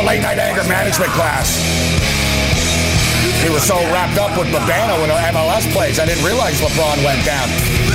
late night anger management class. He was so wrapped up with Babano in our MLS plays, I didn't realize LeBron went down.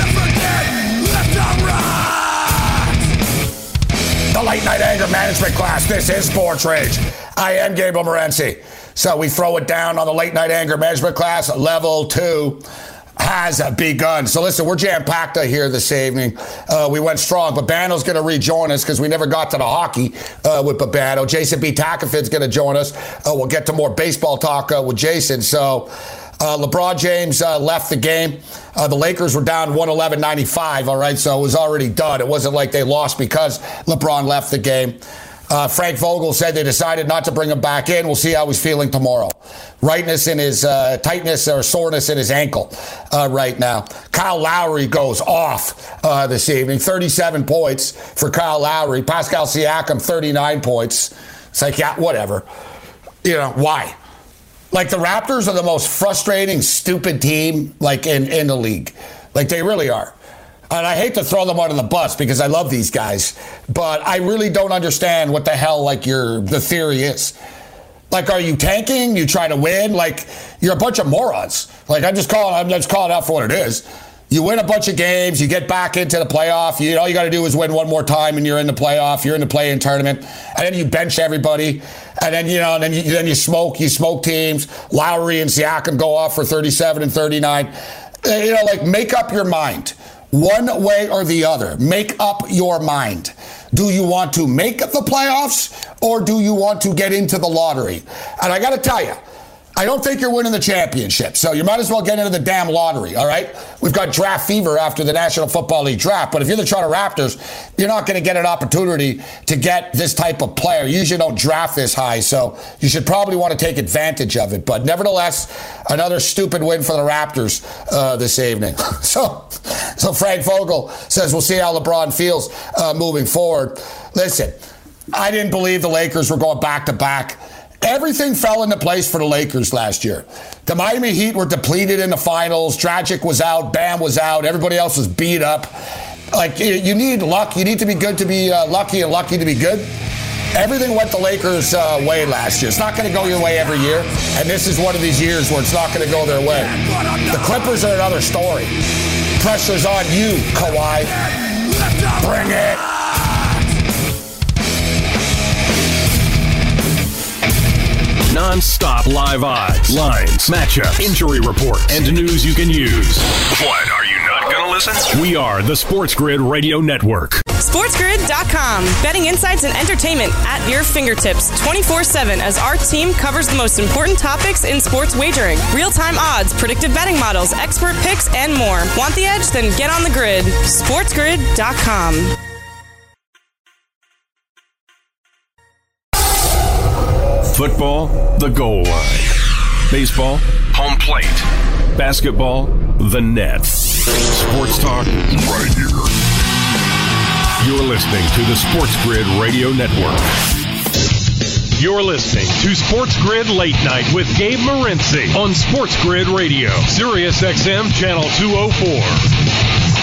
The late night anger management class. This is Sports Rage. I am Gabriel Morency. So we throw it down on the late night anger management class. Level 2 has begun. So listen, we're jam-packed here this evening. We went strong. Babano's going to rejoin us because we never got to the hockey with Babano. Jason B. Takafid's going to join us. We'll get to more baseball talk with Jason. So LeBron James left the game. The Lakers were down 111-95, all right? So it was already done. It wasn't like they lost because LeBron left the game. Frank Vogel said they decided not to bring him back in. We'll see how he's feeling tomorrow. Rightness in his tightness or soreness in his ankle right now. Kyle Lowry goes off this evening. 37 points for Kyle Lowry. Pascal Siakam, 39 points. It's like, yeah, whatever. You know, why? Like, the Raptors are the most frustrating, stupid team, like, in the league. Like, they really are. And I hate to throw them under the bus because I love these guys, but I really don't understand what the hell, like, the theory is. Like, are you tanking? You try to win? Like, you're a bunch of morons. Like, I'm just calling it out for what it is. You win a bunch of games, you get back into the playoff. All you got to do is win one more time, and you're in the playoff. You're in the play-in tournament, and then you bench everybody, and then then you smoke teams. Lowry and Siakam go off for 37 and 39. Like, make up your mind. One way or the other. Make up your mind. Do you want to make the playoffs or do you want to get into the lottery? And I got to tell you, I don't think you're winning the championship. So you might as well get into the damn lottery, all right? We've got draft fever after the National Football League draft. But if you're the Toronto Raptors, you're not going to get an opportunity to get this type of player. You usually don't draft this high, so you should probably want to take advantage of it. But nevertheless, another stupid win for the Raptors this evening. So Frank Vogel says we'll see how LeBron feels moving forward. Listen, I didn't believe the Lakers were going back-to-back. Everything fell into place for the Lakers last year. The Miami Heat were depleted in the finals. Dragic was out. Bam was out. Everybody else was beat up. Like, you need luck. You need to be good to be lucky and lucky to be good. Everything went the Lakers' way last year. It's not going to go your way every year. And this is one of these years where it's not going to go their way. The Clippers are another story. Pressure's on you, Kawhi. Bring it. Non-stop live odds, lines, matchups, injury reports, and news you can use. What, are you not going to listen? We are the Sports Grid Radio Network. SportsGrid.com. Betting insights and entertainment at your fingertips 24/7 as our team covers the most important topics in sports wagering. Real-time odds, predictive betting models, expert picks, and more. Want the edge? Then get on the grid. SportsGrid.com. Football, the goal line. Baseball, home plate. Basketball, the net. Sports talk right here. You're listening to the Sports Grid Radio Network. You're listening to Sports Grid Late Night with Gabe Morency on Sports Grid Radio, Sirius XM Channel 204.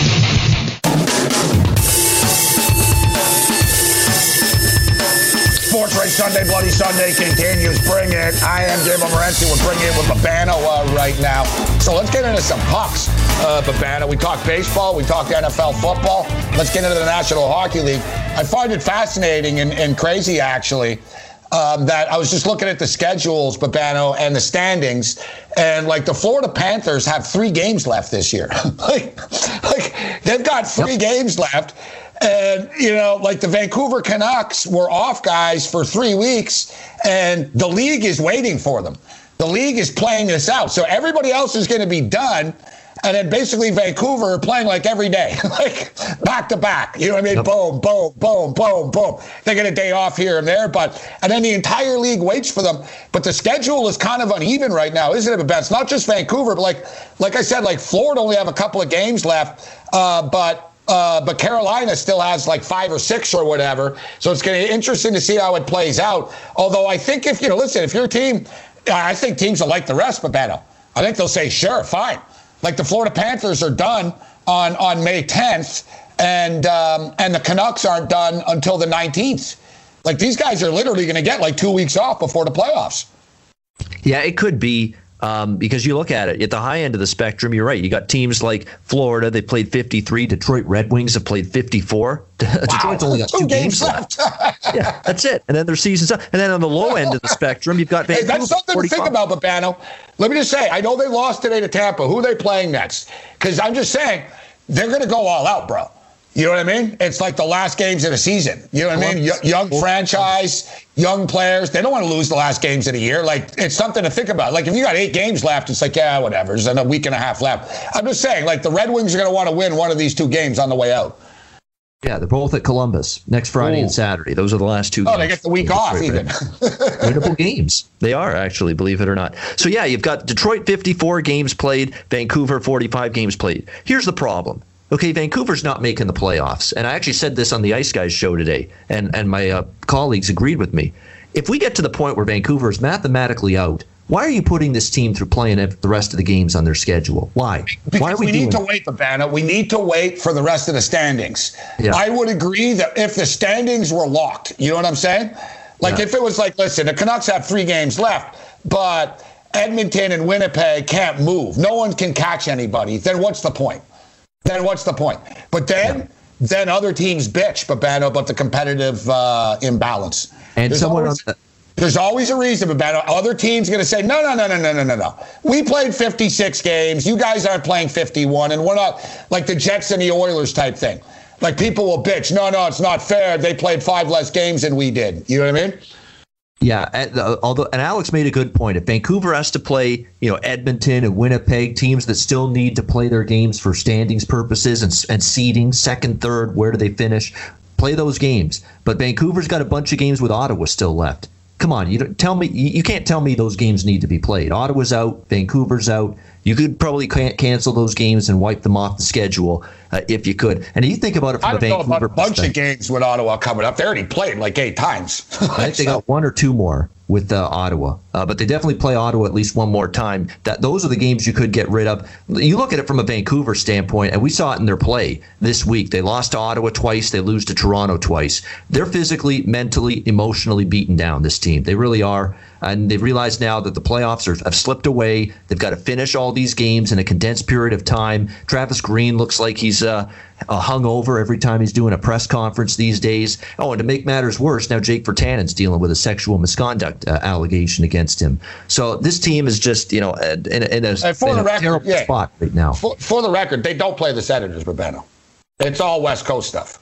Sports Rage Sunday, Bloody Sunday continues. Bring it. I am Gabriel Morency. We're bringing it with Babano right now. So let's get into some pucks, Babano. We talked baseball. We talked NFL football. Let's get into the National Hockey League. I find it fascinating and crazy, actually, that I was just looking at the schedules, Babano, and the standings, and like the Florida Panthers have 3 games left this year. like they've got 3 games left. And, like the Vancouver Canucks were off, guys, for 3 weeks, and the league is waiting for them. The league is playing this out. So everybody else is going to be done, and then basically Vancouver are playing like every day, like back to back. You know what I mean? Yep. Boom, boom, boom, boom, boom. They get a day off here and there, and then the entire league waits for them. But the schedule is kind of uneven right now, isn't it? It's not just Vancouver, but like I said, like Florida only have a couple of games left, but Carolina still has like 5 or 6 or whatever. So it's going to be interesting to see how it plays out. Although I think if you're a team, I think teams will like the rest, Babano. I think they'll say, sure, fine. Like the Florida Panthers are done on May 10th, and the Canucks aren't done until the 19th. Like, these guys are literally going to get like 2 weeks off before the playoffs. Yeah, it could be. Because you look at it, at the high end of the spectrum, you're right. You got teams like Florida, they played 53. Detroit Red Wings have played 54. Wow. Detroit's only got 2 games left. Yeah, that's it. And then their season's up. And then on the low end of the spectrum, you've got Vancouver. Hey, that's something 45. To think about, Babano. Let me just say, I know they lost today to Tampa. Who are they playing next? Because I'm just saying, they're going to go all out, bro. You know what I mean? It's like the last games of the season. You know what I mean? Young franchise, young players. They don't want to lose the last games of the year. Like, it's something to think about. Like, if you got 8 games left, it's like, yeah, whatever. There's a week and a half left. I'm just saying, like, the Red Wings are going to want to win one of these 2 games on the way out. Yeah, they're both at Columbus next Friday and Saturday. Those are the last 2 games. Oh, they get the week off even. Winnable games. They are, actually, believe it or not. So, yeah, you've got Detroit 54 games played, Vancouver 45 games played. Here's the problem. Okay, Vancouver's not making the playoffs. And I actually said this on the Ice Guys show today, and my colleagues agreed with me. If we get to the point where Vancouver is mathematically out, why are you putting this team through playing the rest of the games on their schedule? Why? Because why are we need to wait, Babano. We need to wait for the rest of the standings. Yeah. I would agree that if the standings were locked, you know what I'm saying? Like, if it was like, listen, the Canucks have 3 games left, but Edmonton and Winnipeg can't move. No one can catch anybody. Then what's the point? But then other teams bitch, Babano, about the competitive imbalance. And there's always a reason, Babano. Other teams are going to say, no. We played 56 games. You guys aren't playing 51, and we're not like the Jets and the Oilers type thing. Like, people will bitch. No, it's not fair. They played 5 less games than we did. You know what I mean? Yeah, and Alex made a good point. If Vancouver has to play, Edmonton and Winnipeg, teams that still need to play their games for standings purposes and seeding, second, third, where do they finish? Play those games. But Vancouver's got a bunch of games with Ottawa still left. Come on, you can't tell me those games need to be played. Ottawa's out, Vancouver's out. You could probably cancel those games and wipe them off the schedule if you could. And you think about it from the Vancouver perspective. I don't know about a bunch of games with Ottawa coming up. They already played like 8 times. I think they got 1 or 2 more with Ottawa. But they definitely play Ottawa at least one more time. Those are the games you could get rid of. You look at it from a Vancouver standpoint, and we saw it in their play this week. They lost to Ottawa twice. They lose to Toronto twice. They're physically, mentally, emotionally beaten down, this team. They really are. And they've realized now that the playoffs have slipped away. They've got to finish all these games in a condensed period of time. Travis Green looks like he's hungover every time he's doing a press conference these days. Oh, and to make matters worse, now Jake Virtanen's dealing with a sexual misconduct allegation against him. So this team is just, in a terrible spot right now. For the record, they don't play the Senators, Babano. It's all West Coast stuff.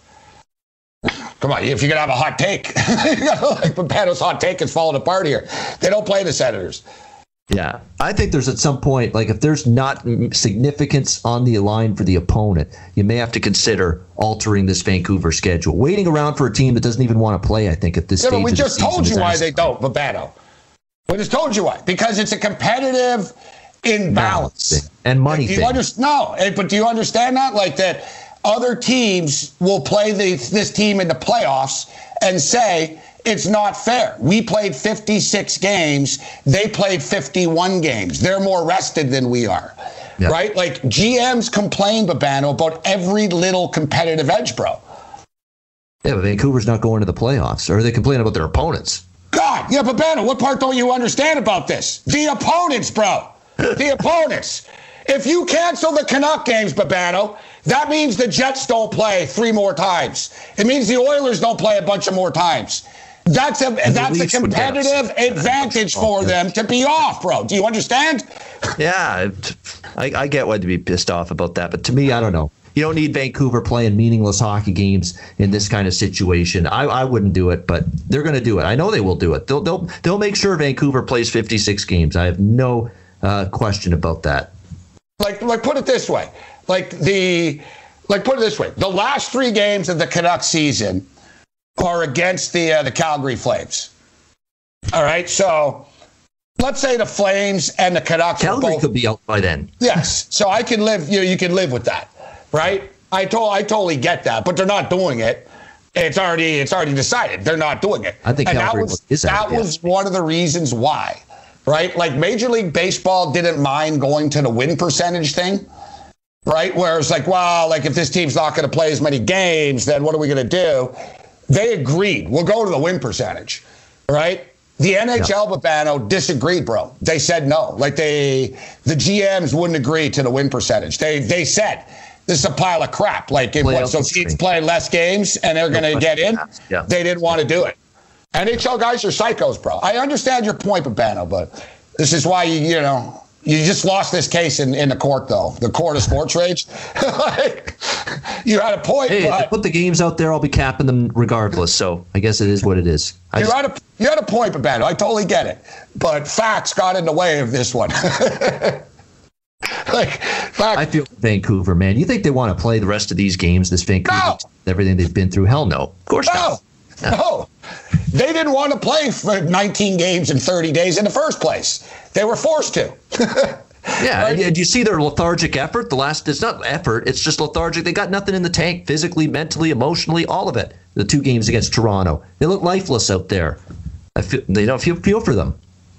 Come on, if you're going to have a hot take, like Babano's hot take is falling apart here. They don't play the Senators. Yeah, I think there's at some point, like if there's not significance on the line for the opponent, you may have to consider altering this Vancouver schedule. Waiting around for a team that doesn't even want to play, I think, at this stage. But we just told you why they don't, Babano. We just told you why. Because it's a competitive imbalance. And money thing. But do you understand that? Like that other teams will play this team in the playoffs and say, it's not fair. We played 56 games. They played 51 games. They're more rested than we are, right? Like GMs complain, Babano, about every little competitive edge, bro. Yeah, but Vancouver's not going to the playoffs, or they complain about their opponents. God, yeah, Babano, what part don't you understand about this? The opponents, bro. The opponents. If you cancel the Canuck games, Babano, that means the Jets don't play 3 more times. It means the Oilers don't play a bunch of more times. That's a competitive advantage for them to be off, bro. Do you understand? Yeah, I get why to be pissed off about that. But to me, I don't know. You don't need Vancouver playing meaningless hockey games in this kind of situation. I wouldn't do it, but they're going to do it. I know they will do it. They'll make sure Vancouver plays 56 games. I have no question about that. Like put it this way. Put it this way. The last 3 games of the Canucks season are against the Calgary Flames. All right, so let's say the Flames and the Canucks. Calgary could be out by then. Yes, so I can live. You can live with that, right? I totally get that, but they're not doing it. It's already decided they're not doing it. I think Calgary was one of the reasons why, right? Like Major League Baseball didn't mind going to the win percentage thing. Right? Where it's like, well, like if this team's not going to play as many games, then what are we going to do? they agreed. We'll go to the win percentage, right? The NHL, Babano, disagreed, bro. They said no. Like the GMs wouldn't agree to the win percentage. They said this is a pile of crap. Like so teams play less games and they're going to get in. Yeah. They didn't want to do it. NHL guys are psychos, bro. I understand your point, Babano, but this is why you just lost this case in the court, though. The court of sports rage. Like, you had a point. Hey, if they put the games out there, I'll be capping them regardless. So I guess it is what it is. You had a point, Babano. I totally get it. But facts got in the way of this one. I feel Vancouver, man. You think they want to play the rest of these games, this Vancouver, everything they've been through? Hell no. Of course not. No. They didn't want to play for 19 games in 30 days in the first place. They were forced to. Yeah, right? Do you see their lethargic effort? It's not effort, it's just lethargic. They got nothing in the tank, physically, mentally, emotionally, all of it. The 2 games against Toronto. They look lifeless out there. They don't feel for them.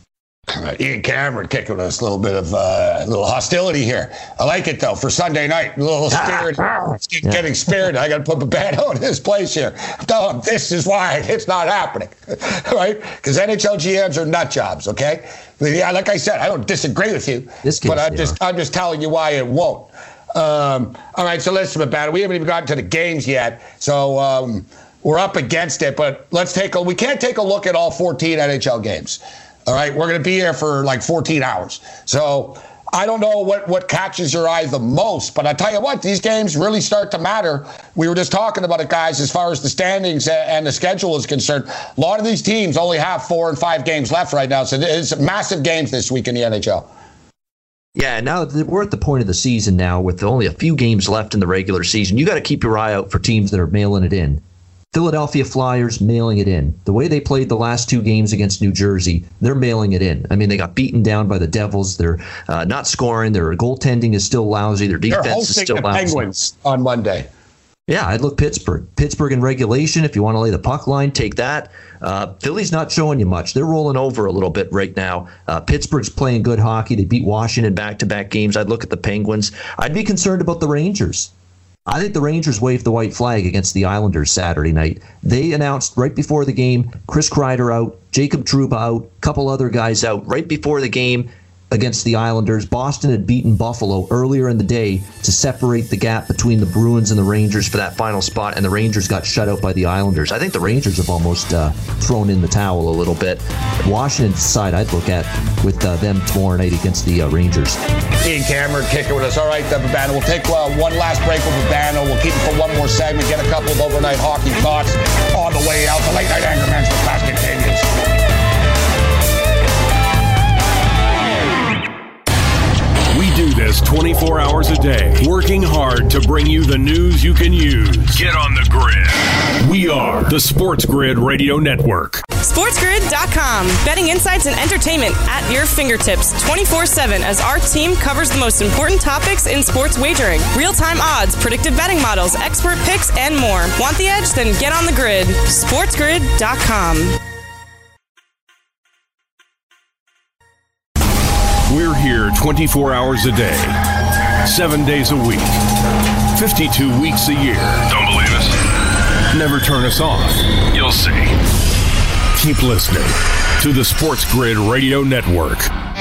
Ian Cameron kicking us a little bit of little hostility here. I like it, though, for Sunday night. A little spirit, getting spared. I got to put Babano in his place here. Tell him this is why it's not happening, right? Because NHL GMs are nut jobs, okay? Yeah, like I said, I don't disagree with you, but I'm just telling you why it won't. All right, so listen, Babano, we haven't even gotten to the games yet, so we're up against it. But we can't take a look at all 14 NHL games. All right, we're going to be here for like 14 hours. So I don't know what catches your eye the most, but I tell you what, these games really start to matter. We were just talking about it, guys, as far as the standings and the schedule is concerned. A lot of these teams only have 4 and 5 games left right now, so it's massive games this week in the NHL. Yeah, now we're at the point of the season now with only a few games left in the regular season. You got to keep your eye out for teams that are mailing it in. Philadelphia Flyers mailing it in. The way they played the last 2 games against New Jersey, they're mailing it in. I mean, they got beaten down by the Devils. They're not scoring. Their goaltending is still lousy. Their defense is still lousy. They're hosting the Penguins on Monday. Yeah, I'd look Pittsburgh. Pittsburgh in regulation, if you want to lay the puck line, take that. Philly's not showing you much. They're rolling over a little bit right now. Pittsburgh's playing good hockey. They beat Washington back-to-back games. I'd look at the Penguins. I'd be concerned about the Rangers. I think the Rangers waved the white flag against the Islanders Saturday night. They announced right before the game, Chris Kreider out, Jacob Trouba out, a couple other guys out right before the game against the Islanders. Boston had beaten Buffalo earlier in the day to separate the gap between the Bruins and the Rangers for that final spot, and the Rangers got shut out by the Islanders. I think the Rangers have almost thrown in the towel a little bit. Washington's side I'd look at with them tomorrow night against the Rangers. Ian Cameron kicking with us. All right, Babano. We'll take one last break with Babano. We'll keep it for one more segment, get a couple of overnight hockey thoughts on the way out. The Late Night Anger Management Class continues. We do this 24 hours a day, working hard to bring you the news you can use. Get on the grid. We are the Sports Grid Radio Network. SportsGrid.com. Betting insights and entertainment at your fingertips 24/7 as our team covers the most important topics in sports wagering. Real-time odds, predictive betting models, expert picks, and more. Want the edge? Then get on the grid. SportsGrid.com. We're here 24 hours a day, 7 days a week, 52 weeks a year. Don't believe us? Never turn us off. You'll see. Keep listening to the Sports Grid Radio Network.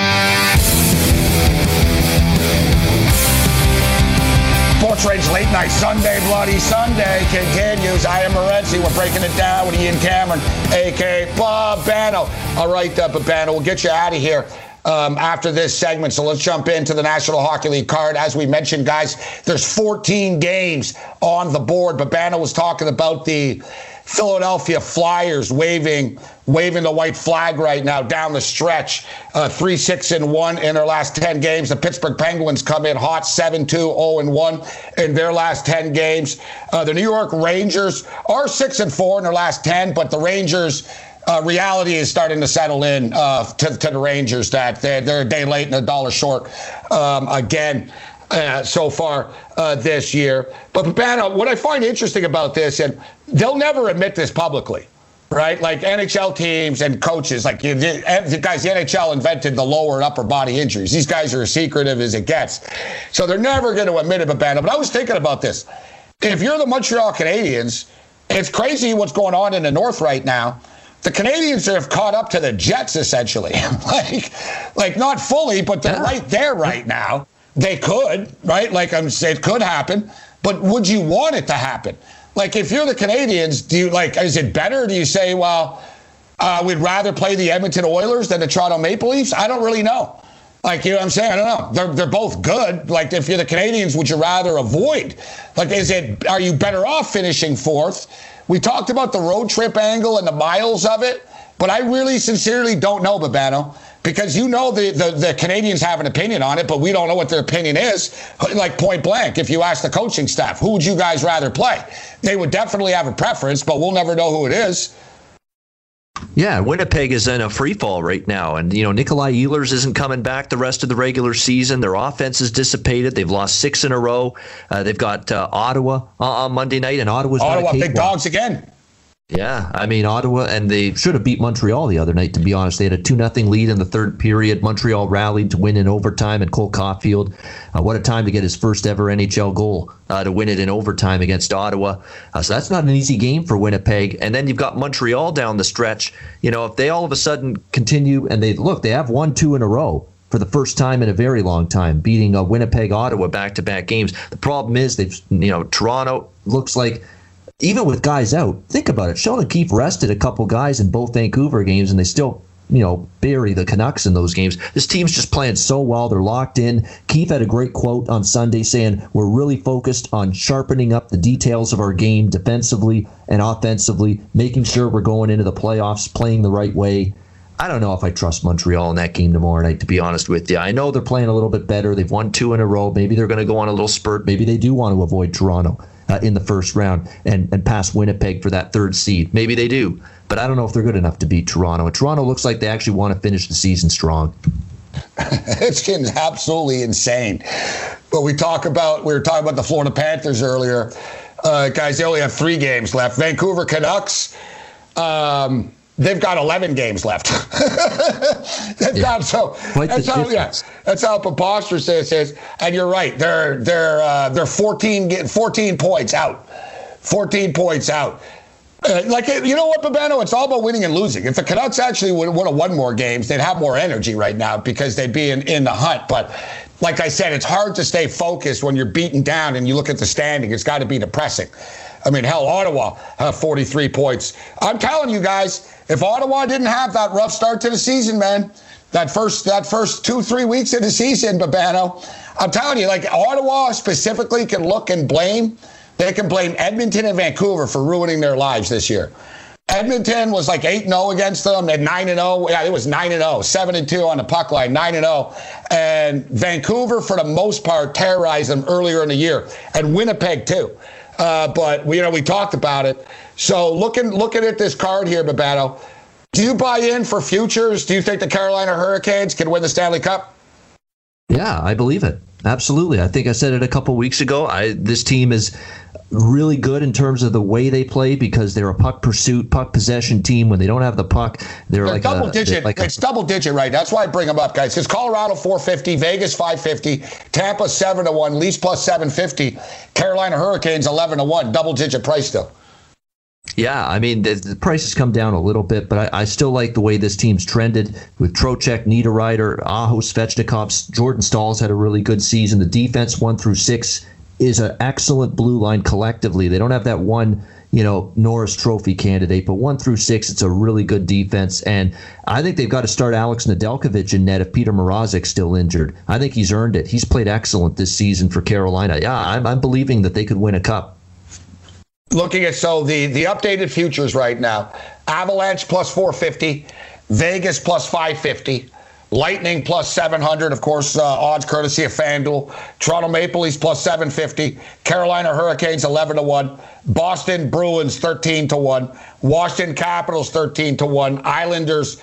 Sports Rage Late Night Sunday, Bloody Sunday continues. I am Morency. We're breaking it down with Ian Cameron, a.k.a. Babano. All right, Babano, we'll get you out of here after this segment. So let's jump into the National Hockey League card. As we mentioned, guys, there's 14 games on the board. Babano was talking about the Philadelphia Flyers waving the white flag right now down the stretch. 3-6-1 in their last 10 games. The Pittsburgh Penguins come in hot, 7-2, 0-1 in their last 10 games. The New York Rangers are 6-4 in their last 10, but the Rangers... reality is starting to settle in to the Rangers that they're a day late and a dollar short again so far this year. But Babano, what I find interesting about this, and they'll never admit this publicly, right? Like NHL teams and coaches, like the guys, the NHL invented the lower and upper body injuries. These guys are as secretive as it gets. So they're never going to admit it, Babano. But I was thinking about this. If you're the Montreal Canadiens, It's crazy what's going on in the North right now. The Canadians have caught up to the Jets, essentially. like not fully, but they're right there right now. They could, right? Like I'm saying, it could happen. But would you want it to happen? Like, if you're the Canadians, is it better? Do you say, well, we'd rather play the Edmonton Oilers than the Toronto Maple Leafs? I don't really know. Like, you know what I'm saying? I don't know. They're both good. Like, if you're the Canadians, would you rather avoid? Like, are you better off finishing fourth? We talked about the road trip angle and the miles of it, but I really sincerely don't know, Babano, because the Canadians have an opinion on it, but we don't know what their opinion is. Like, point blank, if you ask the coaching staff, who would you guys rather play? They would definitely have a preference, but we'll never know who it is. Yeah, Winnipeg is in a free fall right now. And, Nikolai Ehlers isn't coming back the rest of the regular season. Their offense is dissipated. They've lost 6 in a row. They've got Ottawa on Monday night, and Ottawa big dogs again. Yeah, I mean, Ottawa, and they should have beat Montreal the other night, to be honest. They had a 2-0 lead in the third period. Montreal rallied to win in overtime, and Cole Caulfield, what a time to get his first ever NHL goal to win it in overtime against Ottawa. So that's not an easy game for Winnipeg. And then you've got Montreal down the stretch. If they all of a sudden continue, and they have 1-2 in a row for the first time in a very long time, beating Winnipeg, Ottawa back-to-back games. The problem is Toronto looks like, even with guys out, think about it. Sheldon Keefe rested a couple guys in both Vancouver games, and they still, bury the Canucks in those games. This team's just playing so well. They're locked in. Keefe had a great quote on Sunday saying, we're really focused on sharpening up the details of our game defensively and offensively, making sure we're going into the playoffs, playing the right way. I don't know if I trust Montreal in that game tomorrow night, to be honest with you. I know they're playing a little bit better. They've won 2 in a row. Maybe they're going to go on a little spurt. Maybe they do want to avoid Toronto in the first round and pass Winnipeg for that third seed. Maybe they do, but I don't know if they're good enough to beat Toronto. And Toronto looks like they actually want to finish the season strong. It's getting absolutely insane. But we were talking about the Florida Panthers earlier. Guys, they only have 3 games left. Vancouver Canucks, they've got 11 games left. That's how preposterous this is. And you're right. They're 14 points out. 14 points out. You know what, Babano? It's all about winning and losing. If the Canucks actually would have won more games, they'd have more energy right now because they'd be in the hunt. But like I said, it's hard to stay focused when you're beaten down and you look at the standing. It's got to be depressing. I mean, hell, Ottawa have 43 points. I'm telling you guys, if Ottawa didn't have that rough start to the season, man, that first 2-3 weeks of the season, Babano, I'm telling you, like, Ottawa specifically can look and blame. They can blame Edmonton and Vancouver for ruining their lives this year. Edmonton was like 8-0 against them, and 9-0. Yeah, it was 9-0, 7-2 on the puck line, 9-0. And Vancouver, for the most part, terrorized them earlier in the year, and Winnipeg too. But we talked about it. So looking at this card here, Babano, do you buy in for futures? Do you think the Carolina Hurricanes can win the Stanley Cup? Yeah, I believe it. Absolutely. I think I said it a couple weeks ago. This team is really good in terms of the way they play because they're a puck pursuit, puck possession team. When they don't have the puck, they're like double digit. It's double digit, right? That's why I bring them up, guys. Because Colorado 450, Vegas 550, Tampa 7-1, Leafs plus 750, Carolina Hurricanes 11-1, double digit price still. Yeah, I mean, the price has come down a little bit, but I still like the way this team's trended with Trocheck, Niederreiter, Aho, Svechnikov. Jordan Staal's had a really good season. The defense 1-6 is an excellent blue line collectively. They don't have that one, Norris Trophy candidate, but 1-6, it's a really good defense. And I think they've got to start Alex Nedeljkovic in net if Peter Mrazek's still injured. I think he's earned it. He's played excellent this season for Carolina. Yeah, I'm believing that they could win a cup. Looking at the updated futures right now, Avalanche plus 450, Vegas plus 550, Lightning plus 700, of course, odds courtesy of FanDuel, Toronto Maple Leafs plus 750, Carolina Hurricanes 11-1, Boston Bruins 13-1, Washington Capitals 13-1, Islanders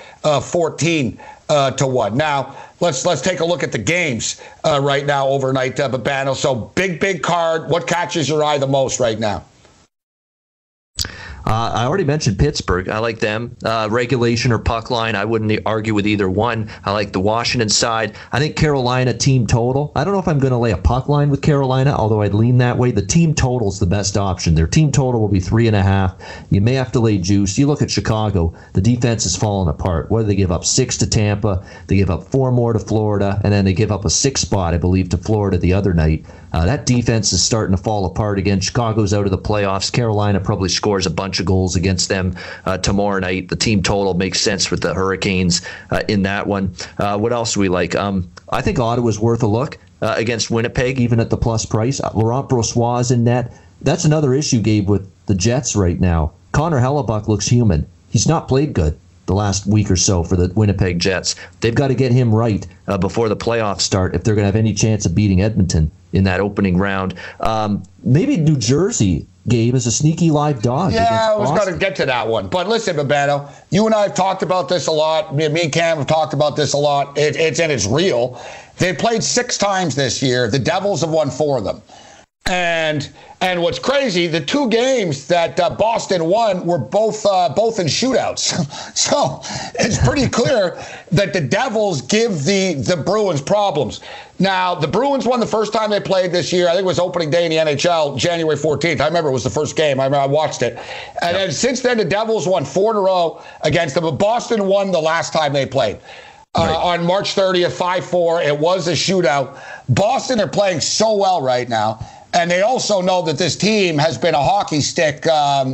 14-1. Now, let's take a look at the games right now overnight, Babano. So big card. What catches your eye the most right now? I already mentioned Pittsburgh. I like them. Regulation or puck line, I wouldn't argue with either one. I like the Washington side. I think Carolina team total. I don't know if I'm going to lay a puck line with Carolina, although I'd lean that way. The team total is the best option. Their team total will be 3.5. You may have to lay juice. You look at Chicago. The defense is falling apart. What do they give up? 6 to Tampa. They give up 4 more to Florida, and then they give up a 6th spot, I believe, to Florida the other night. That defense is starting to fall apart again. Chicago's out of the playoffs. Carolina probably scores a bunch of goals against them tomorrow night. The team total makes sense with the Hurricanes in that one. What else do we like? I think Ottawa's worth a look against Winnipeg, even at the plus price. Laurent Brossoit in net. That's another issue, Gabe, with the Jets right now. Connor Hellebuck looks human. He's not played good the last week or so for the Winnipeg Jets. They've got to get him right before the playoffs start if they're going to have any chance of beating Edmonton in that opening round. Maybe New Jersey, Gabe, is a sneaky live dog. Yeah, I was going to get to that one. But listen, Babano, you and I have talked about this a lot. Me and Cam have talked about this a lot. It's real. They've played 6 times this year. The Devils have won 4 of them. And what's crazy, the 2 games that Boston won were both in shootouts. So it's pretty clear that the Devils give the Bruins problems. Now, the Bruins won the first time they played this year. I think it was opening day in the NHL, January 14th. I remember it was the first game. I watched it. And then since then, the Devils won 4 in a row against them. But Boston won the last time they played. On March 30th, 5-4. It was a shootout. Boston are playing so well right now. And they also know that this team has been a hockey stick, over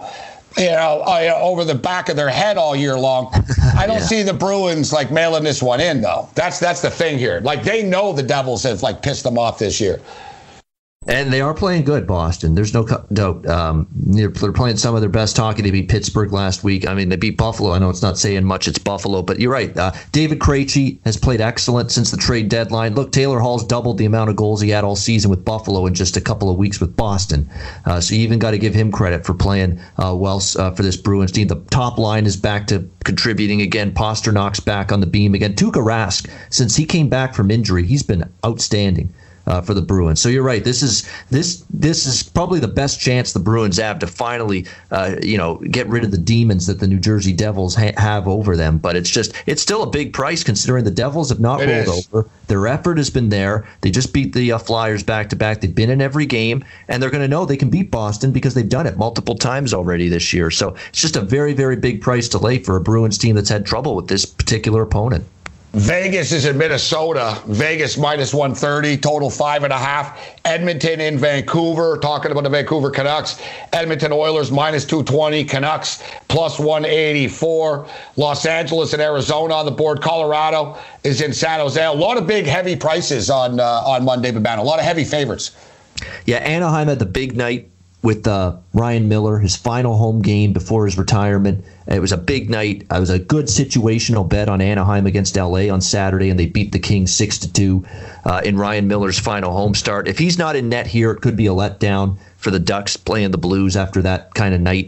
the back of their head all year long. I don't see the Bruins mailing this one in, though. That's the thing here. They know the Devils have pissed them off this year. And they are playing good, Boston. There's no doubt. They're playing some of their best hockey. They beat Pittsburgh last week. I mean, they beat Buffalo. I know it's not saying much. It's Buffalo. But you're right. David Krejci has played excellent since the trade deadline. Look, Taylor Hall's doubled the amount of goals he had all season with Buffalo in just a couple of weeks with Boston. So you even got to give him credit for playing well for this Bruins team. The top line is back to contributing again. Pasternak's back on the beam again. Tuukka Rask, since he came back from injury, he's been outstanding for the Bruins. So you're right. This is probably the best chance the Bruins have to finally, get rid of the demons that the New Jersey Devils have over them. But it's still a big price considering the Devils have not rolled over. Their effort has been there. They just beat the Flyers back to back. They've been in every game, and they're going to know they can beat Boston because they've done it multiple times already this year. So it's just a very, very big price to lay for a Bruins team that's had trouble with this particular opponent. Vegas is in Minnesota. Vegas minus 130, total 5.5. Edmonton in Vancouver, talking about the Vancouver Canucks. Edmonton Oilers minus 220. Canucks plus 184. Los Angeles and Arizona on the board. Colorado is in San Jose. A lot of big, heavy prices on Monday, Babano. A lot of heavy favorites. Yeah, Anaheim had the big night with Ryan Miller, his final home game before his retirement. It was a big night. It was a good situational bet on Anaheim against LA on Saturday, and they beat the Kings 6-2 in Ryan Miller's final home start. If he's not in net here, it could be a letdown for the Ducks playing the Blues after that kind of night.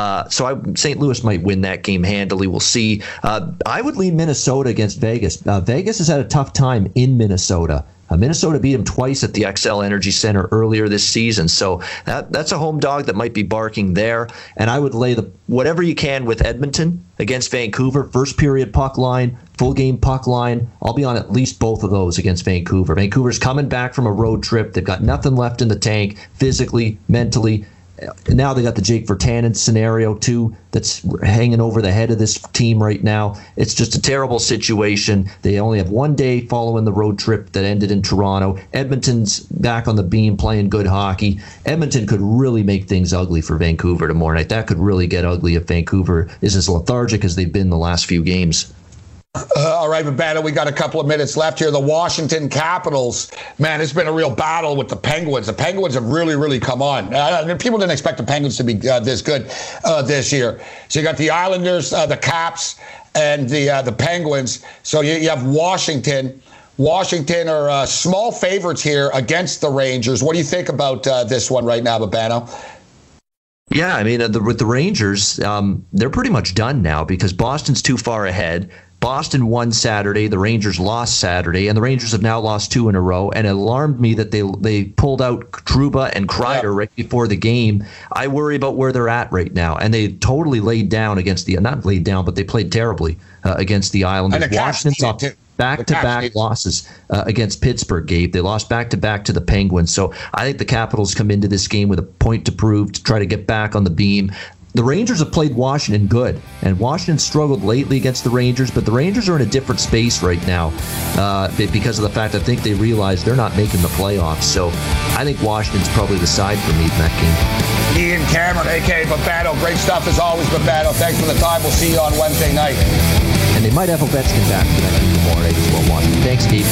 St. Louis might win that game handily. We'll see. I would lean Minnesota against Vegas. Vegas has had a tough time in Minnesota. Minnesota beat them twice at the XL Energy Center earlier this season, so that's a home dog that might be barking there. And I would lay whatever you can with Edmonton against Vancouver. First period puck line, full game puck line. I'll be on at least both of those against Vancouver. Vancouver's coming back from a road trip. They've got nothing left in the tank, physically, mentally. Now they got the Jake Virtanen scenario too that's hanging over the head of this team right now. It's just a terrible situation. They only have one day following the road trip that ended in Toronto. Edmonton's back on the beam playing good hockey. Edmonton could really make things ugly for Vancouver tomorrow night. That could really get ugly if Vancouver is as lethargic as they've been the last few games. All right, Babano, we got a couple of minutes left here. The Washington Capitals, man, it's been a real battle with the Penguins. The Penguins have really, really come on. People didn't expect the Penguins to be this good this year. So you got the Islanders, the Caps, and the Penguins. So you have Washington. Washington are small favorites here against the Rangers. What do you think about this one right now, Babano? Yeah, I mean, with the Rangers, they're pretty much done now because Boston's too far ahead. Boston won Saturday, the Rangers lost Saturday, and the Rangers have now lost 2 in a row. And it alarmed me that they pulled out Trouba and Kreider right before the game. I worry about where they're at right now. And they totally laid down against not laid down, but they played terribly against the Islanders. Washington's off back-to-back losses against Pittsburgh, Gabe. They lost back-to-back to the Penguins. So I think the Capitals come into this game with a point to prove to try to get back on the beam. The Rangers have played Washington good, and Washington struggled lately against the Rangers, but the Rangers are in a different space right now because of the fact I think they realize they're not making the playoffs. So I think Washington's probably the side for me in that game. Ian Cameron, a.k.a. Babano. Great stuff as always, Babano. Thanks for the time. We'll see you on Wednesday night. And they might have Ovechkin back for that game tomorrow night as well, Washington. Thanks, Keith.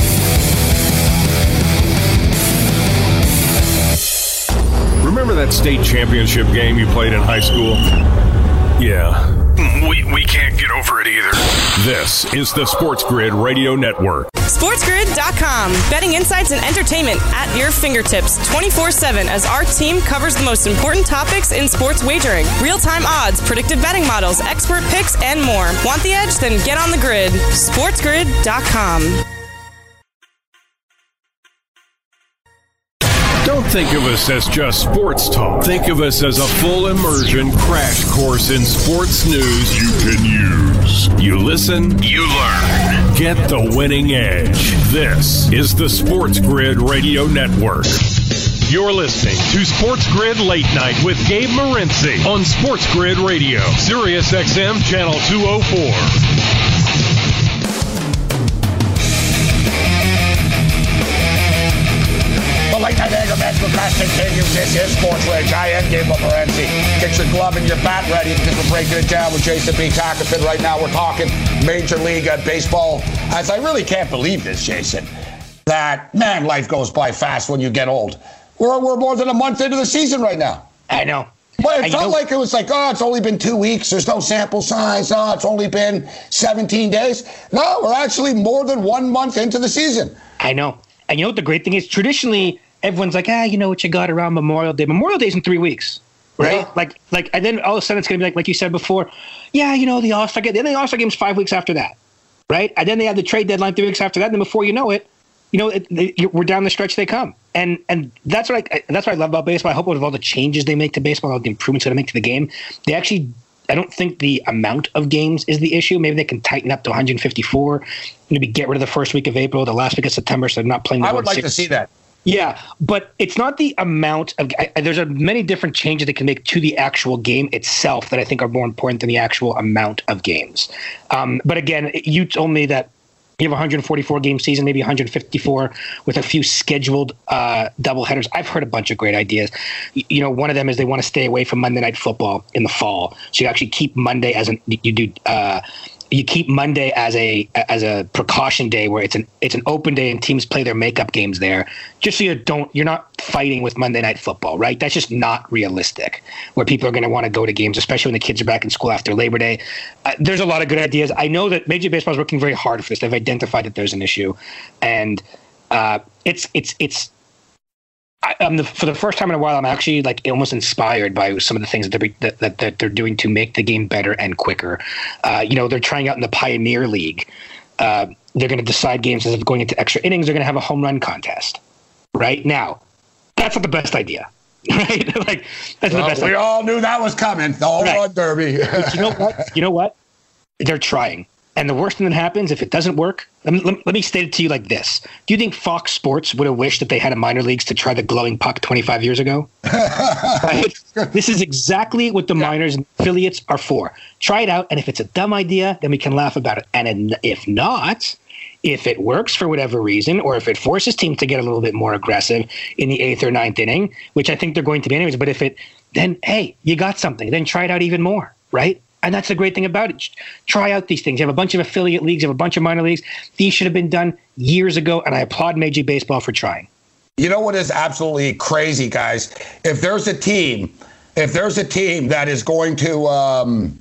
Remember that state championship game you played in high school? Yeah. We can't get over it either. This is the Sports Grid Radio Network. SportsGrid.com. Betting insights and entertainment at your fingertips 24/7 as our team covers the most important topics in sports wagering. Real-time odds, predictive betting models, expert picks, and more. Want the edge? Then get on the grid. SportsGrid.com. Don't think of us as just sports talk. Think of us as a full immersion crash course in sports news you can use. You listen, You learn. get the winning edge. This is the Sports Grid Radio Network. You're listening to Sports Grid Late Night with Gabe Morency on Sports Grid Radio, Sirius XM Channel 204. Late Night Anger Masterclass continues. This is Sports Rage. I am Gabe Morency. Get your glove and your bat ready because we're breaking it down with Jason B. Tackerton. Right now we're talking Major League Baseball. As I really can't believe this, Jason, that, man, life goes by fast when you get old. We're more than a month into the season right now. I know. But it felt like it was like, oh, it's only been 2 weeks. There's no sample size. Oh, it's only been 17 days. No, we're actually more than 1 month into the season. I know. And you know what the great thing is? Traditionally, everyone's like, you know what you got around Memorial Day. Memorial Day's in 3 weeks, right? Yeah. Like, and then all of a sudden it's going to be like you said before, the All-Star game. Then the All-Star game's 5 weeks after that, right? And then they have the trade deadline 3 weeks after that. And then before you know it, we're down the stretch they come. And that's what I love about baseball. I hope with all the changes they make to baseball, all the improvements that they make to the game, I don't think the amount of games is the issue. Maybe they can tighten up to 154. Maybe get rid of the first week of April, the last week of September, so they're not playing the I would like to see that. Yeah, but it's not the amount of there's many different changes they can make to the actual game itself that I think are more important than the actual amount of games. But again, you told me that you have a 144-game season, maybe 154 with a few scheduled doubleheaders. I've heard a bunch of great ideas. One of them is they want to stay away from Monday Night Football in the fall. So you actually keep Monday you keep Monday as a precaution day where it's an open day and teams play their makeup games there, just so you're not fighting with Monday Night Football, right? That's just not realistic. Where people are going to want to go to games, especially when the kids are back in school after Labor Day. There's a lot of good ideas. I know that Major League Baseball is working very hard for this. They've identified that there's an issue, and for the first time in a while, I'm actually like almost inspired by some of the things that they're doing to make the game better and quicker. They're trying out in the Pioneer League. They're going to decide games as if going into extra innings. They're going to have a home run contest. Right now, that's not the best idea. Right? That's the best. We all knew that was coming. The home run derby. You know what? They're trying. And the worst thing that happens, if it doesn't work, let me state it to you like this. Do you think Fox Sports would have wished that they had a minor leagues to try the glowing puck 25 years ago? Right? This is exactly what the minors and affiliates are for. Try it out, and if it's a dumb idea, then we can laugh about it. And if not, if it works for whatever reason, or if it forces teams to get a little bit more aggressive in the 8th or 9th inning, which I think they're going to be anyways, but then, hey, you got something. Then try it out even more, right? And that's the great thing about it. Try out these things. You have a bunch of affiliate leagues. You have a bunch of minor leagues. These should have been done years ago, and I applaud Major League Baseball for trying. You know what is absolutely crazy, guys? If there's a team that is going to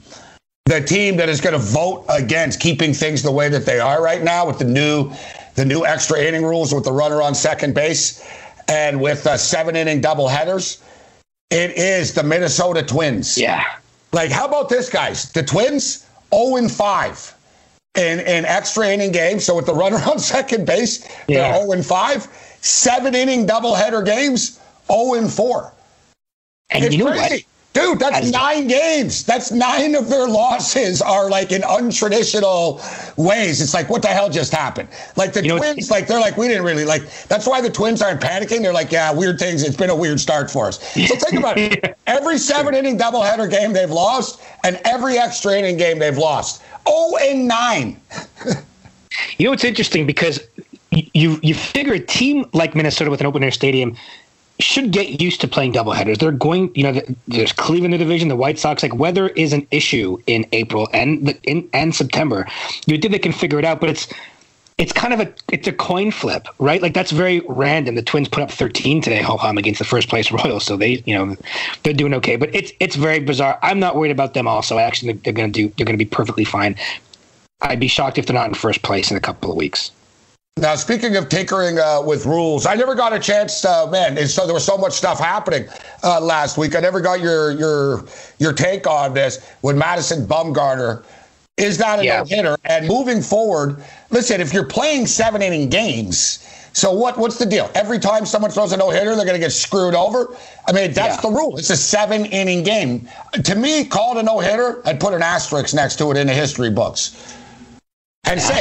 vote against keeping things the way that they are right now with the new extra inning rules with the runner on second base and with 7-inning doubleheaders, it is the Minnesota Twins. Yeah. Like, how about this, guys? The Twins, 0-5. in extra inning games. So with the runner on second base, they're 0-5. 7-inning doubleheader games, 0-4. And it's you know crazy. what? Dude, that's 9 games. That's 9 of their losses are like in untraditional ways. It's like, what the hell just happened? Like the Twins, like they're like, we didn't really like. That's why the Twins aren't panicking. They're like, yeah, weird things. It's been a weird start for us. So think about it. Every 7-inning doubleheader game they've lost, and every extra inning game they've lost. 0-9. You know, it's interesting because you figure a team like Minnesota with an open air stadium should get used to playing doubleheaders. They're going, there's Cleveland in the division, the White Sox. Like, weather is an issue in April and September. You think they can figure it out, but it's kind of a coin flip, right? Like, that's very random. The Twins put up 13 today, ho-hum, against the first place Royals, so they're doing okay. But it's very bizarre. I'm not worried about them. Also, actually, they're going to be perfectly fine. I'd be shocked if they're not in first place in a couple of weeks. Now, speaking of tinkering with rules, I never got a chance. So there was so much stuff happening last week. I never got your take on this with Madison Bumgarner. Is that a no-hitter? And moving forward, listen, if you're playing 7-inning games, so what's the deal? Every time someone throws a no-hitter, they're going to get screwed over? I mean, that's the rule. It's a 7-inning game. To me, call it a no-hitter and put an asterisk next to it in the history books. And say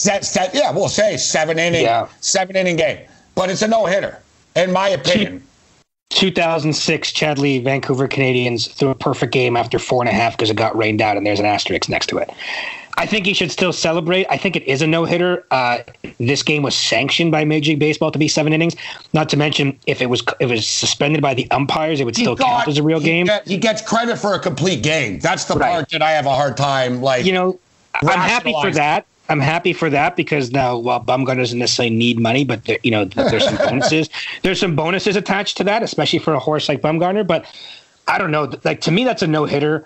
7-inning game. But it's a no-hitter, in my opinion. 2006, Chad Lee, Vancouver Canadians threw a perfect game after 4.5 because it got rained out, and there's an asterisk next to it. I think he should still celebrate. I think it is a no-hitter. This game was sanctioned by Major League Baseball to be 7 innings. Not to mention, if it was suspended by the umpires, it would still count as a real game. He gets credit for a complete game. That's the part that I have a hard time, I'm happy for that. I'm happy for that because now, while Bumgarner doesn't necessarily need money, but there's some bonuses. There's some bonuses attached to that, especially for a horse like Bumgarner. But I don't know. Like, to me, that's a no-hitter.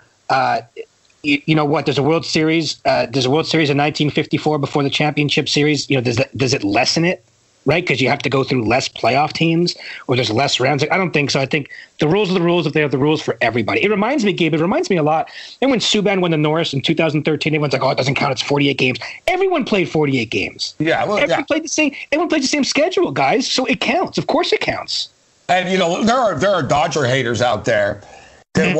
You know what? There's a World Series. There's a World Series in 1954 before the Championship Series. Does it lessen it? Right, because you have to go through less playoff teams, or there's less rounds. I don't think so. I think the rules are the rules if they have the rules for everybody. It reminds me, Gabe, a lot. And when Subban won the Norris in 2013, everyone's like, "Oh, it doesn't count. It's 48 games." Everyone played 48 games. Yeah, well, everyone played the same. Everyone played the same schedule, guys. So it counts. Of course, it counts. And there are Dodger haters out there that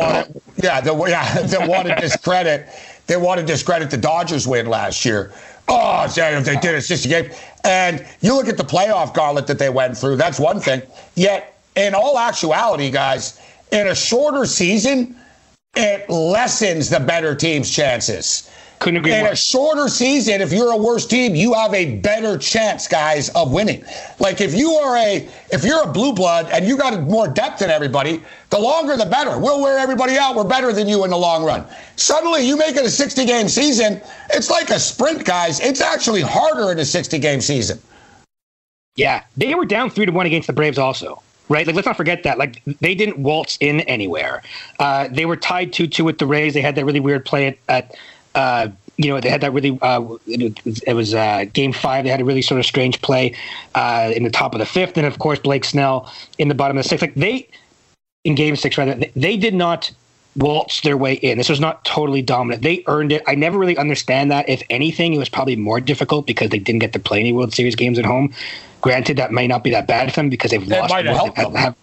want to discredit. They want to discredit the Dodgers win last year. Oh, they did it 60 games. And you look at the playoff gauntlet that they went through, that's one thing. Yet, in all actuality, guys, in a shorter season, it lessens the better team's chances. Couldn't agree more. In a shorter season, if you're a worse team, you have a better chance, guys, of winning. Like, if you're a blue blood and you got more depth than everybody, the longer the better. We'll wear everybody out. We're better than you in the long run. Suddenly, you make it a 60-game season. It's like a sprint, guys. It's actually harder in a 60-game season. Yeah, they were down 3-1 against the Braves also. Right? Like, let's not forget that. Like, they didn't waltz in anywhere. They were tied 2-2 with the Rays. They had that really weird play at they had that really, it was game 5. They had a really sort of strange play in the top of the 5th. And, of course, Blake Snell in the bottom of the 6th. Like, in game 6, rather, they did not waltz their way in. This was not totally dominant. They earned it. I never really understand that. If anything, it was probably more difficult because they didn't get to play any World Series games at home. Granted, that may not be that bad for them because they've lost. Might have helped them.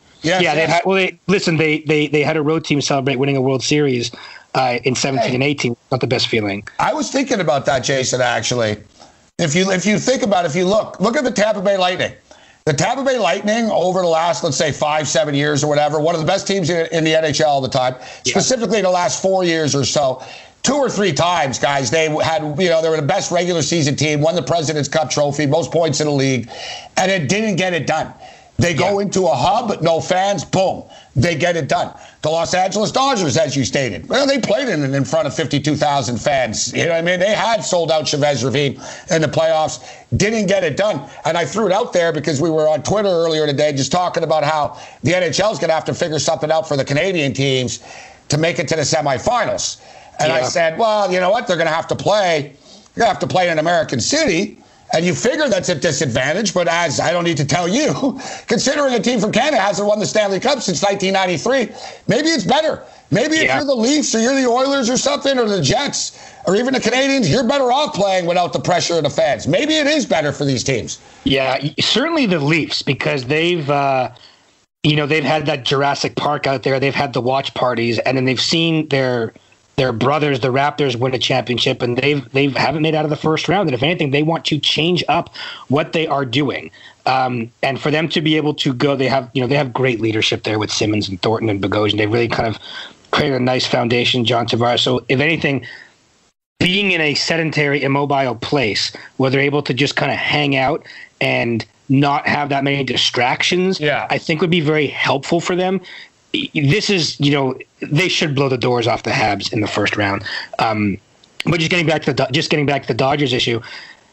They had a road team celebrate winning a World Series in 17 and 18. Not the best feeling. I was thinking about that, Jason, actually. If you think about it, if you look at the Tampa Bay Lightning. The Tampa Bay Lightning over the last, let's say, 5-7 years or whatever, one of the best teams in the NHL all the time, specifically in the last 4 years or so. 2 or 3 times, guys, they had, they were the best regular season team, won the President's Cup trophy, most points in the league, and it didn't get it done. They go into a hub, no fans, boom, they get it done. The Los Angeles Dodgers, as you stated, well, they played in front of 52,000 fans. You know what I mean? They had sold out Chavez Ravine in the playoffs, didn't get it done. And I threw it out there because we were on Twitter earlier today just talking about how the NHL is going to have to figure something out for the Canadian teams to make it to the semifinals. And I said, well, you know what? They're going to have to play. They're going to have to play in American City. And you figure that's a disadvantage, but as I don't need to tell you, considering a team from Canada hasn't won the Stanley Cup since 1993, maybe it's better. Maybe if you're the Leafs or you're the Oilers or something, or the Jets or even the Canadians, you're better off playing without the pressure of the fans. Maybe it is better for these teams. Yeah, certainly the Leafs, because they've they've had that Jurassic Park out there. They've had the watch parties, and then they've seen their brothers, the Raptors, win a championship, and they haven't made it out of the first round. And if anything, they want to change up what they are doing. And for them to be able to go, they have great leadership there with Simmons and Thornton and Bogosian. They really kind of created a nice foundation, John Tavares. So if anything, being in a sedentary, immobile place where they're able to just kind of hang out and not have that many distractions, I think would be very helpful for them. This is, they should blow the doors off the Habs in the first round. But just getting back to the Dodgers issue,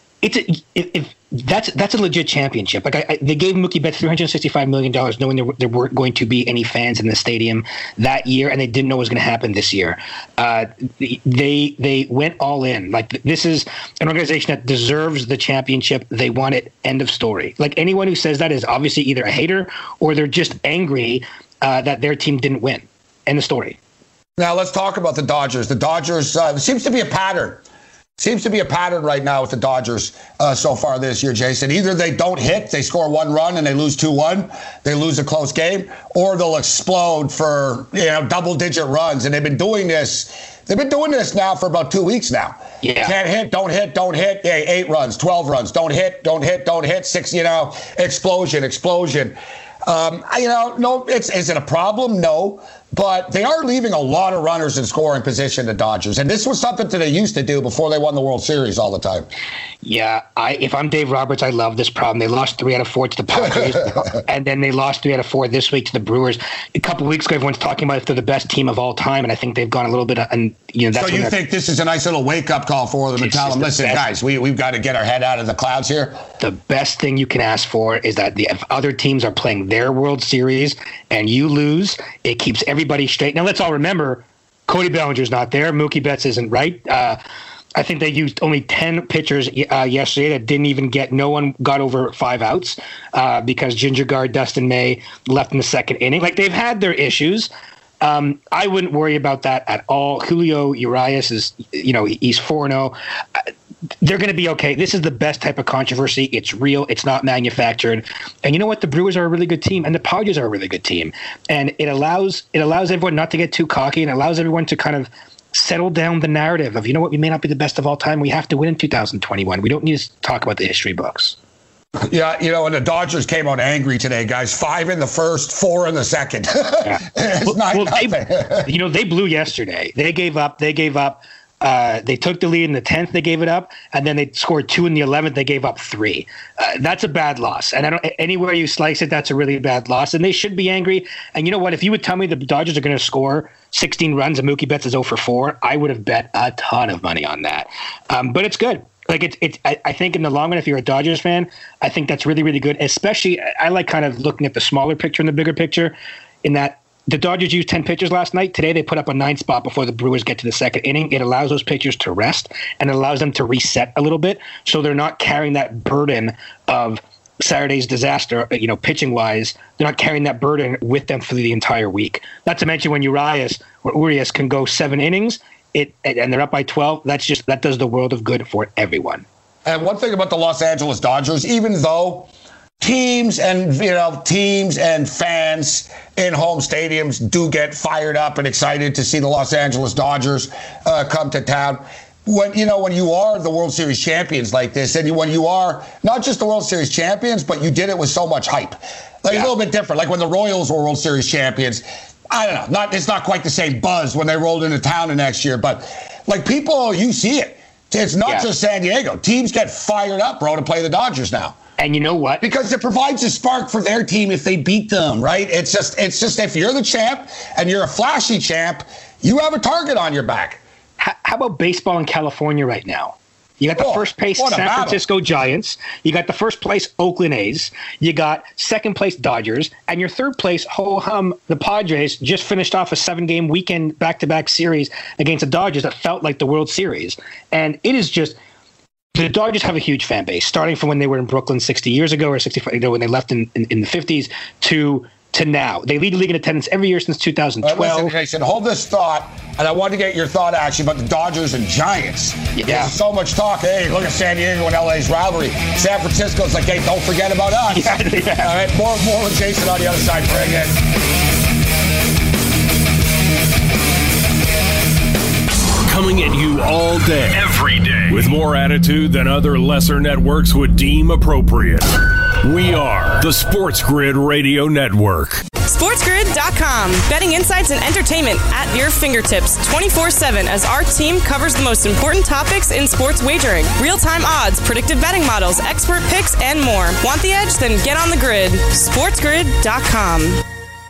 that's a legit championship. Like they gave Mookie Betts $365 million, knowing there weren't going to be any fans in the stadium that year, and they didn't know what was going to happen this year. They went all in. Like, this is an organization that deserves the championship. They won it. End of story. Like, anyone who says that is obviously either a hater or they're just angry that their team didn't win. End of story. Now let's talk about the Dodgers. The Dodgers, seems to be a pattern. Seems to be a pattern right now with the Dodgers so far this year, Jason. Either they don't hit, they score one run and they lose 2-1, they lose a close game, or they'll explode for double-digit runs. And they've been doing this. They've been doing this now for about 2 weeks now. Yeah. Can't hit, don't hit, don't hit. Yeah, 8 runs, 12 runs. Don't hit, don't hit, don't hit. 6, explosion. Is it a problem? No. But they are leaving a lot of runners in scoring position, the Dodgers. And this was something that they used to do before they won the World Series all the time. Yeah, if I'm Dave Roberts, I love this problem. They lost 3 out of 4 to the Padres, and then they lost 3 out of 4 this week to the Brewers. A couple of weeks ago, everyone's talking about if they're the best team of all time, and I think they've gone a little bit. That's so you think this is a nice little wake-up call for them and tell them, listen, guys, we've got to get our head out of the clouds here? The best thing you can ask for is that if other teams are playing their World Series and you lose, it keeps everybody straight. Now, let's all remember, Cody Bellinger's not there. Mookie Betts isn't right. I think they used only 10 pitchers yesterday that didn't even no one got over 5 outs because Ginger Guard, Dustin May left in the second inning. Like, they've had their issues. I wouldn't worry about that at all. Julio Urias is, he's 4-0. They're going to be okay. This is the best type of controversy. It's real. It's not manufactured. And you know what? The Brewers are a really good team, and the Padres are a really good team. And it allows everyone not to get too cocky, and allows everyone to kind of settle down the narrative of, we may not be the best of all time. We have to win in 2021. We don't need to talk about the history books. Yeah, and the Dodgers came out angry today, guys. 5 in the first, 4 in the second. Yeah. They blew yesterday. They gave up. They took the lead in the 10th. They gave it up, and then they scored 2 in the 11th. They gave up 3. That's a bad loss. And anywhere you slice it, that's a really bad loss. And they should be angry. And you know what? If you would tell me the Dodgers are going to score 16 runs and Mookie Betts is 0 for 4, I would have bet a ton of money on that. But it's good. Like, I think in the long run, if you're a Dodgers fan, I think that's really, really good. Especially, I like kind of looking at the smaller picture and the bigger picture, in that the Dodgers used 10 pitchers last night. Today, they put up a 9 spot before the Brewers get to the second inning. It allows those pitchers to rest, and it allows them to reset a little bit, so they're not carrying that burden of Saturday's disaster, pitching-wise. They're not carrying that burden with them for the entire week. Not to mention when Urias can go 7 innings, and they're up by 12, that does the world of good for everyone. And one thing about the Los Angeles Dodgers, even though teams and fans in home stadiums do get fired up and excited to see the Los Angeles Dodgers come to town, when you are the World Series champions like this, and when you are not just the World Series champions, but you did it with so much hype, a little bit different. Like when the Royals were World Series champions, I don't know, it's not quite the same buzz when they rolled into town the next year, but like people, you see it. It's not just San Diego. Teams get fired up, bro, to play the Dodgers now. And you know what? Because it provides a spark for their team if they beat them, right? It's just if you're the champ and you're a flashy champ, you have a target on your back. How about baseball in California right now? You got the first place San Francisco Giants. You got the first place Oakland A's. You got second place Dodgers. And your third place, ho-hum, the Padres, just finished off a 7-game weekend back-to-back series against the Dodgers that felt like the World Series. And it is just the Dodgers have a huge fan base, starting from when they were in Brooklyn 60 years ago or 65, when they left in the 50s to now. They lead the league in attendance every year since 2012. Listen, Jason, hold this thought, and I want to get your thought actually about the Dodgers and Giants. Yeah. There's so much talk. Hey, look at San Diego and LA's rivalry. San Francisco's like, hey, don't forget about us. Yeah. All right, more with Jason on the other side. Bring it. Coming at you all day, Every day. with more attitude than other lesser networks would deem appropriate. We are the Sports Grid Radio Network. SportsGrid.com. Betting insights and entertainment at your fingertips 24/7 as our team covers the most important topics in sports wagering. Real-time odds, predictive betting models, expert picks, and more. Want the edge? Then get on the grid. SportsGrid.com.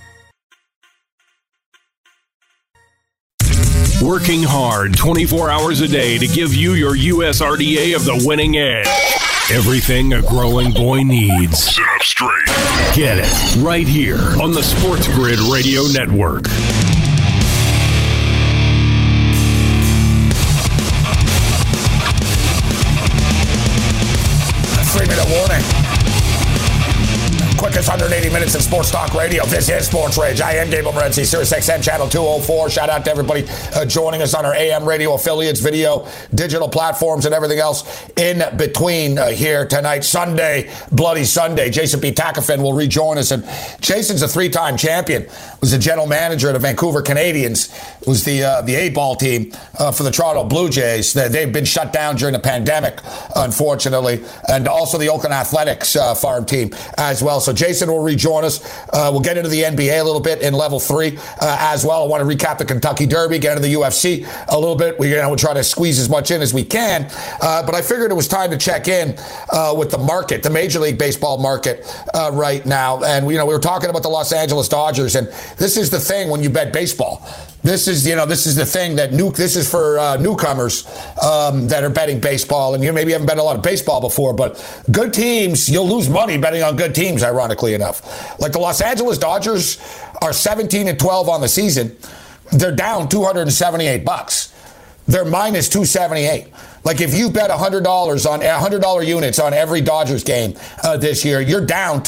Working hard 24 hours a day to give you your USRDA of the winning edge. Everything a growing boy needs. Sit up straight. Get it right here on the Sports Grid Radio Network. 3-minute warning. Quickest 180 minutes in sports talk radio. This is Sports Rage. I am Gabriel Morency, Sirius XM Channel 204. Shout out to everybody joining us on our AM radio affiliates, video, digital platforms, and everything else in between here tonight. Sunday, Bloody Sunday. Jason B. Takafin will rejoin us. And Jason's a three-time champion. Was the general manager of the Vancouver Canadians. Was the A-ball team for the Toronto Blue Jays. They've been shut down during the pandemic, unfortunately. And also the Oakland Athletics farm team as well. So Jason will rejoin us. We'll get into the NBA a little bit in level 3 as well. I want to recap the Kentucky Derby, get into the UFC a little bit. We'll try to squeeze as much in as we can. But I figured it was time to check in with the market, the Major League Baseball market right now. And we were talking about the Los Angeles Dodgers, and this is the thing when you bet baseball. This is the thing that this is for newcomers that are betting baseball, and you maybe haven't bet a lot of baseball before, but good teams, you'll lose money betting on good teams, ironically enough. Like the Los Angeles Dodgers are 17-12 on the season. They're down $278. They're minus 278. Like if you bet $100 on $100 units on every Dodgers game this year, you're down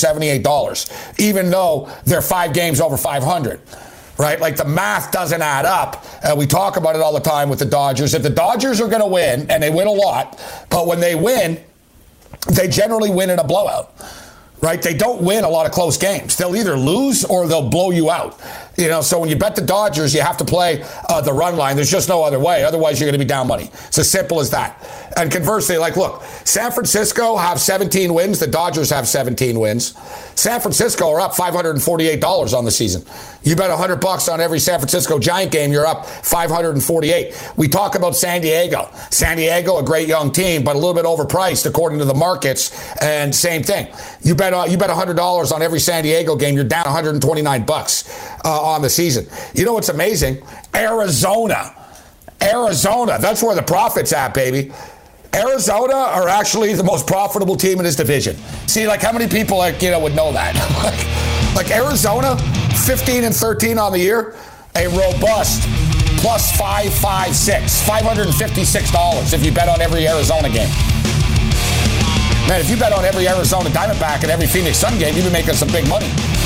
$278, even though they're 5 games over 500. Right? Like the math doesn't add up. We talk about it all the time with the Dodgers. If the Dodgers are going to win, and they win a lot, but when they win, they generally win in a blowout. Right? They don't win a lot of close games. They'll either lose or they'll blow you out. So when you bet the Dodgers, you have to play the run line. There's just no other way. Otherwise, you're going to be down money. It's as simple as that. And conversely, look, San Francisco have 17 wins. The Dodgers have 17 wins. San Francisco are up $548 on the season. You bet $100 on every San Francisco Giant game, you're up $548. We talk about San Diego. San Diego, a great young team, but a little bit overpriced according to the markets. And same thing. You bet $100 on every San Diego game, you're down $129 on the season. You know what's amazing? Arizona, that's where the profit's at, baby. Arizona are actually the most profitable team in this division. See, how many people would know that? like Arizona, 15-13 on the year, a robust plus 556, $556 if you bet on every Arizona game. Man, if you bet on every Arizona Diamondback and every Phoenix Sun game, you'd be making some big money.